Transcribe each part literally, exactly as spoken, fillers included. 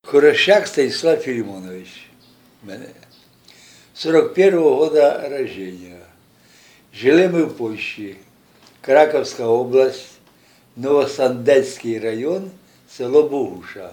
Хорошак Станислав Филимонович. Мене. сорок первого года рождения. Жили мы в Польше. Краковская область, Новосандецький район, село Богуша.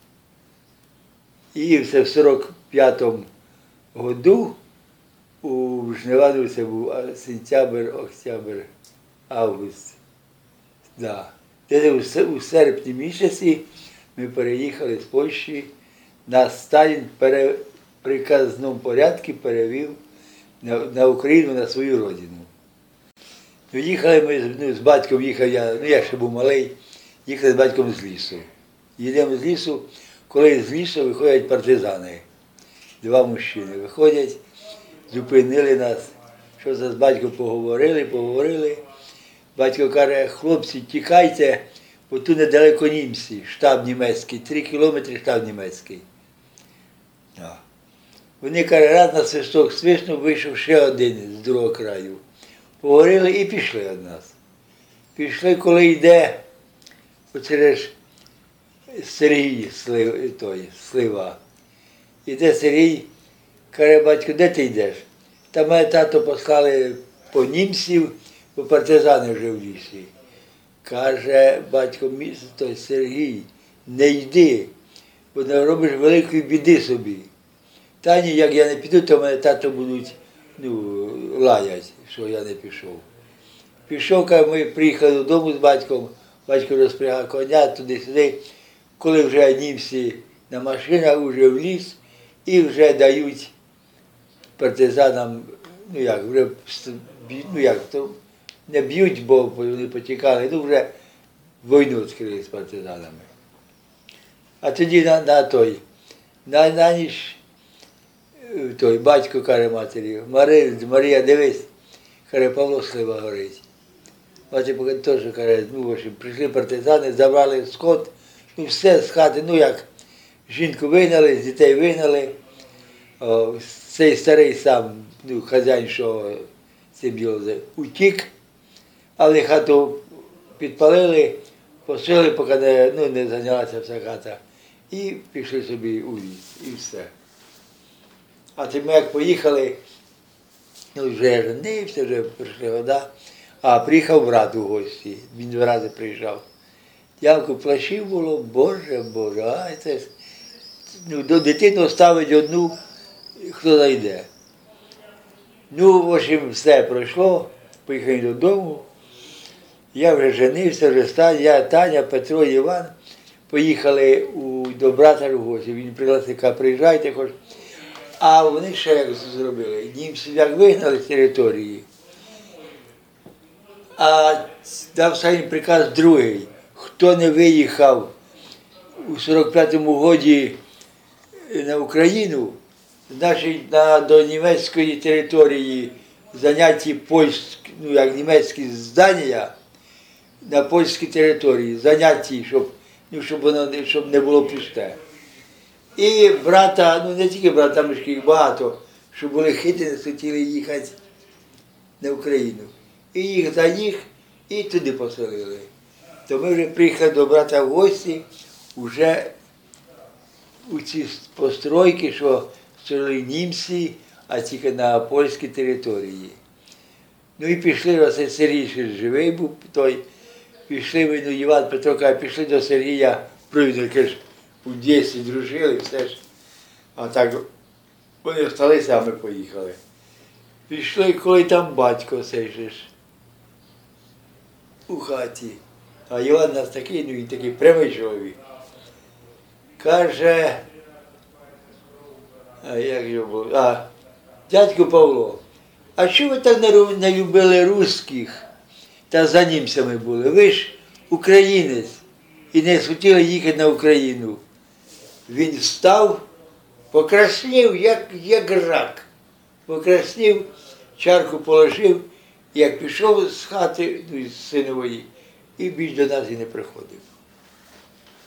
І все в сорок п'ятому году у Жнивану це був сентябрь, октябрь, август. Да. Десь у серпні місяці ми переїхали з Польщі. Нас Сталін в приказному порядку перевів на, на Україну, на свою родину. Ну, їхали ми, ну, з батьком їхав я, ну я ще був малий, їхали з батьком з лісу. Їдемо з лісу, коли з лісу виходять партизани. Два мужчини виходять, зупинили нас, що за з батьком поговорили, поговорили. Батько каже: хлопці, тікайте, бо тут недалеко німці, штаб німецький, три кілометри штаб німецький. А. Вони, каже, раз на свисток свиснув, вийшов ще один з другого краю. Поговорили і пішли від нас. Пішли, коли йде оце ж Сергій Слив, той, Слива. Іде Сергій, каже: батько, де ти йдеш? Та мене тато послали по німців, бо партизани вже в лісі. Каже батько, той Сергій, не йди, бо не робиш великої біди собі. Та ні, як я не піду, то мене тато будуть, ну, лаять, що я не пішов. Пішов, каже, ми приїхали додому з батьком, батько розпрягав коня туди-сюди, коли вже німці на машинах, вже в ліс, і вже дають партизанам, ну як, вже, ну як, то не б'ють, бо вони потікали, ну вже війну відкрили з партизанами. А тоді на, на той, на, на ніч, той батько каже матері: Марія, Марія, дивись, каже, Павло Слива горить. Мати теж каже, ну, в общем, прийшли партизани, забрали скот, ну все з хати, ну як, жінку вигнали, з дітей вигнали. О, цей старий сам, ну, хазяїн, що цим ділом утік, але хату підпалили, посили, поки не, ну, не зайнялася вся хата. І пішли собі у ліс, і все. А тим, як поїхали, ну вже женився, вже прийшли года, а приїхав брат у гості, він два рази приїжджав. Ямку плащів було, боже, боже, ай це ж, ну, до дитину ставить одну, хто зайде. Ну, в общем, все пройшло, поїхали додому, я вже женився, вже став, я, Таня, Петро, Іван, поїхали у, до брата в гості, він пригласив, каже, приїжджайте хоч. А вони ще як зробили, німці як вигнали з території, а дав Сталін приказ другий: хто не виїхав у сорок п'ятому році на Україну, значить на, до німецької території заняті польські, ну як німецькі здання на польській території, заняті, щоб, ну, щоб воно щоб не було пусте. І брата, ну не тільки брата, там їх багато, що були хитрі, не хотіли їхати на Україну. І їх за них, і туди поселили. То ми вже приїхали до брата в гості, вже у ці постройки, що строїли німці, а тільки на польській території. Ну і пішли, ось Сергій ще живий був той, пішли ми, ну Іван, Петро каже, пішли до Сергія, провідники ж у дітстві дружили, все ж. А так вони всталися, а ми поїхали. Пішли, коли там батько цей же ж у хаті. А Іван у нас такий, ну він такий прямий чоловік. Каже, а як його було? А, дядько Павло, а що ви так не любили русських та за німцями були? Ви ж українець і не хотіли їхати на Україну. Він встав, покраснів, як, як рак. Покраснів, чарку положив, як пішов з хати, ну, з синової, і більш до нас і не приходив.